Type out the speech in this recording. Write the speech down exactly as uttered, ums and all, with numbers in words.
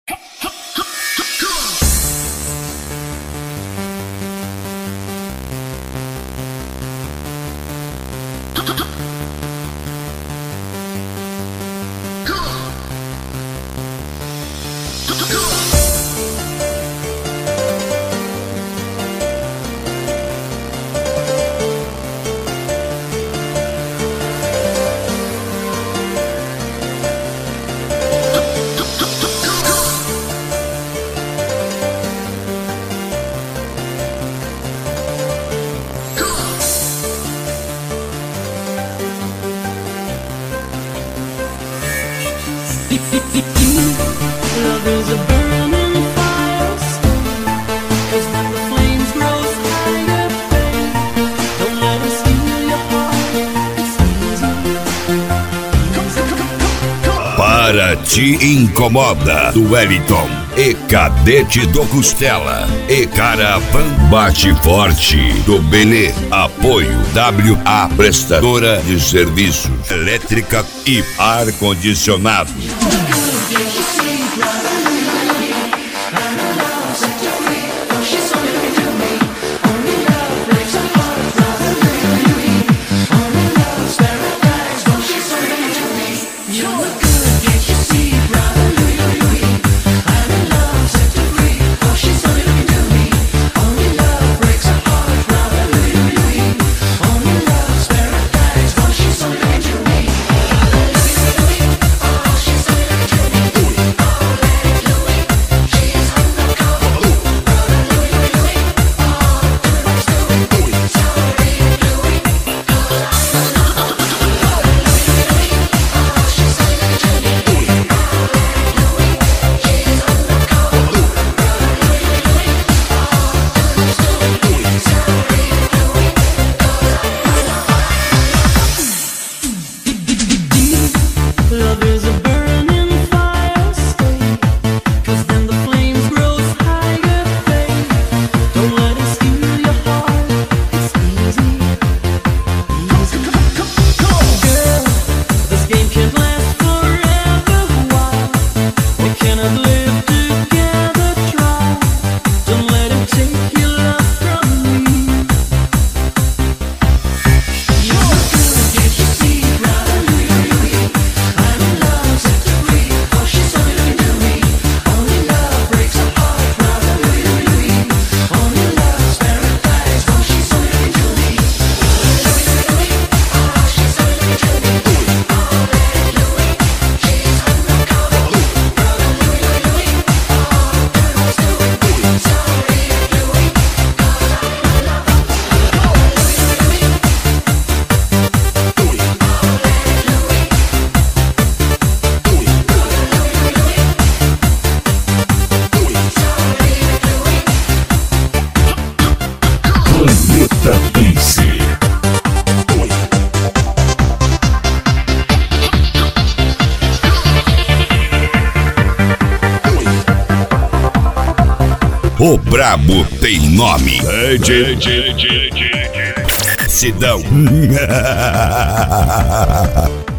Love is a burning fire, cause when the flames grow higher, babe, don't let it steal your heart, it's easy. Para Te Incomoda, do Wellington e Cadete do Costela e Caravan Bate Forte do Benê. Apoio W A Prestadora de Serviços Elétrica e Ar-Condicionado. Love is a burning fire, stay, cause when the flames grow higher, babe, don't let it steal your heart, it's easy, easy. Girl, this game can't last forever, why? We cannot live together, try, don't let it take your love from me. You're good, can't you see, brother Louie? I'm in love, set to free. Oh, she's so looking to me. Only love breaks a heart, brother Louie, Louie. Only love's paradise. Oh, she's so looking to me. Louie, Louie, oh, she's so looking to me. Oh, Louie, she's undercover. Brother Louie, Louie, all the girls do it. Sorry, Louie, 'cause I'm in love. Oh, Louie, Louie, Planeta Dance. O brabo tem nome. Sidão.